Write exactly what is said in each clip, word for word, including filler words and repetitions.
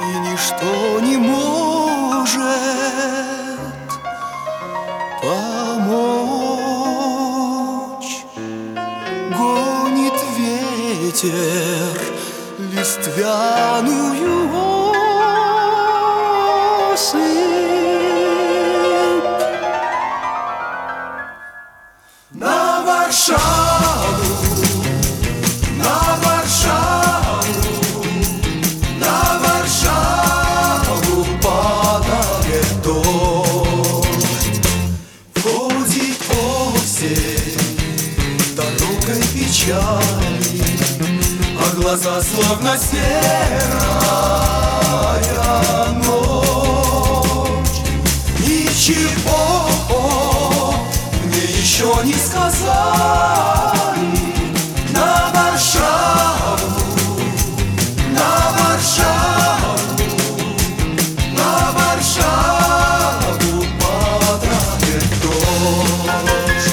и ничто не может помочь. Гонит ветер листвяную осыпь на Варшаву, на Варшаву, на Варшаву падает дождь. Входит осень дорогой печали, а глаза словно серая ночь. Ничего мне еще не сказали. На Варшаву, на Варшаву, на Варшаву падает дождь.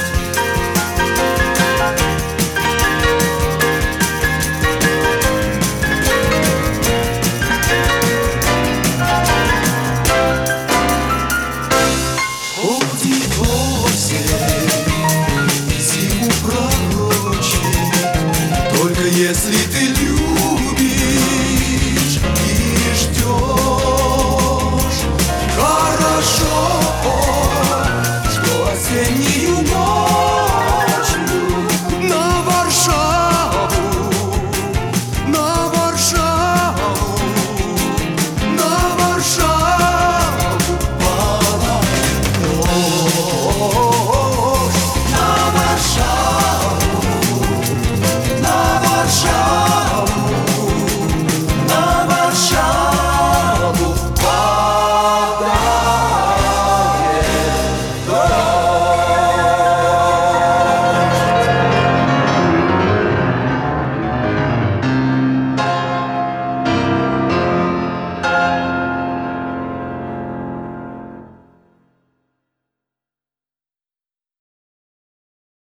Ходит осень, зиму пророчит, только если ты любишь и ждешь. Хорошо, что осеннюю ночью на Варшаву, на Варшаву, на Варшаву падает дождь. На Варшаву, на Варшаву.